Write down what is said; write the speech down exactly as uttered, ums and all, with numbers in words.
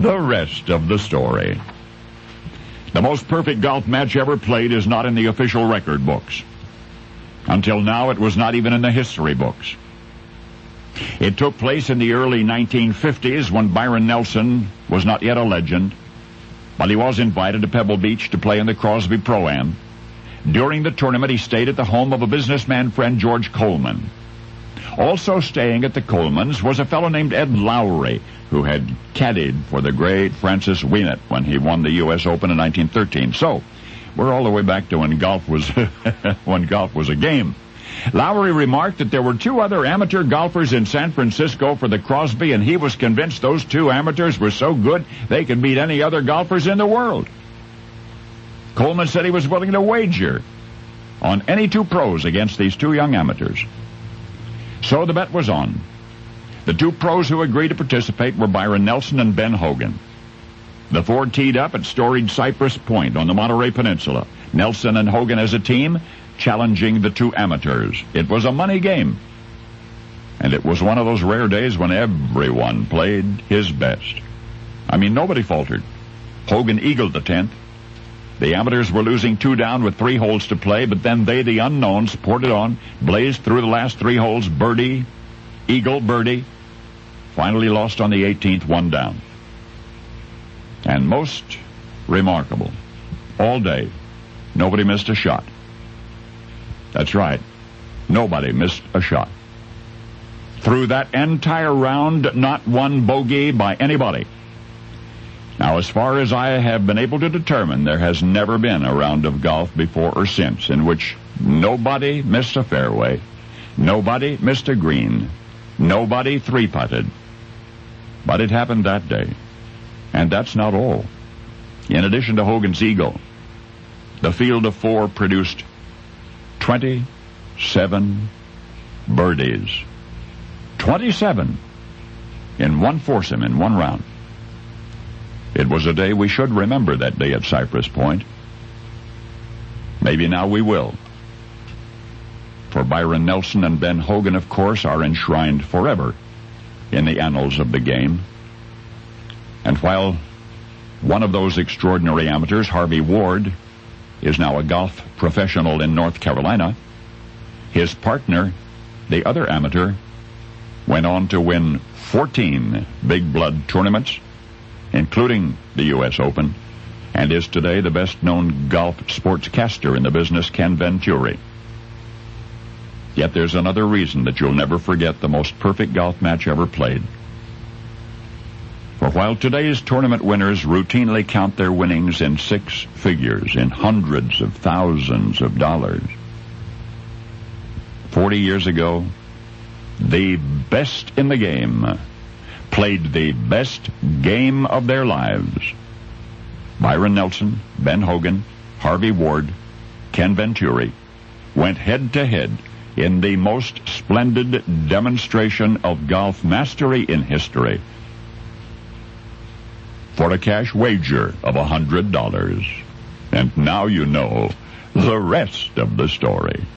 the rest of the story. The most perfect golf match ever played is not in the official record books. Until now, it was not even in the history books. It took place in the early nineteen fifties when Byron Nelson was not yet a legend, but he was invited to Pebble Beach to play in the Crosby Pro-Am. During the tournament, he stayed at the home of a businessman friend, George Coleman. Also staying at the Colemans was a fellow named Ed Lowry, who had caddied for the great Francis Ouimet when he won the U S Open in nineteen thirteen. So, we're all the way back to when golf was when golf was a game. Lowry remarked that there were two other amateur golfers in San Francisco for the Crosby, and he was convinced those two amateurs were so good they could beat any other golfers in the world. Coleman said he was willing to wager on any two pros against these two young amateurs. So the bet was on. The two pros who agreed to participate were Byron Nelson and Ben Hogan. The four teed up at storied Cypress Point on the Monterey Peninsula. Nelson and Hogan as a team challenging the two amateurs. It was a money game. And it was one of those rare days when everyone played his best. I mean, nobody faltered. Hogan eagled the tenth. The amateurs were losing two down with three holes to play, but then they, the unknowns, poured it on, blazed through the last three holes, birdie, eagle, birdie, finally lost on the eighteenth, one down. And most remarkable, all day, nobody missed a shot. That's right, nobody missed a shot. Through that entire round, not one bogey by anybody. Now, as far as I have been able to determine, there has never been a round of golf before or since in which nobody missed a fairway, nobody missed a green, nobody three-putted. But it happened that day. And that's not all. In addition to Hogan's eagle, the field of four produced twenty-seven birdies. twenty-seven in one foursome, in one round. It was a day we should remember, that day at Cypress Point. Maybe now we will. For Byron Nelson and Ben Hogan, of course, are enshrined forever in the annals of the game. And while one of those extraordinary amateurs, Harvey Ward, is now a golf professional in North Carolina, his partner, the other amateur, went on to win fourteen big blood tournaments, including the U S Open, and is today the best-known golf sportscaster in the business, Ken Venturi. Yet there's another reason that you'll never forget the most perfect golf match ever played. For while today's tournament winners routinely count their winnings in six figures, in hundreds of thousands of dollars, forty years ago, the best in the game played the best game of their lives. Byron Nelson, Ben Hogan, Harvey Ward, Ken Venturi went head-to-head in the most splendid demonstration of golf mastery in history for a cash wager of a hundred dollars. And now you know the rest of the story.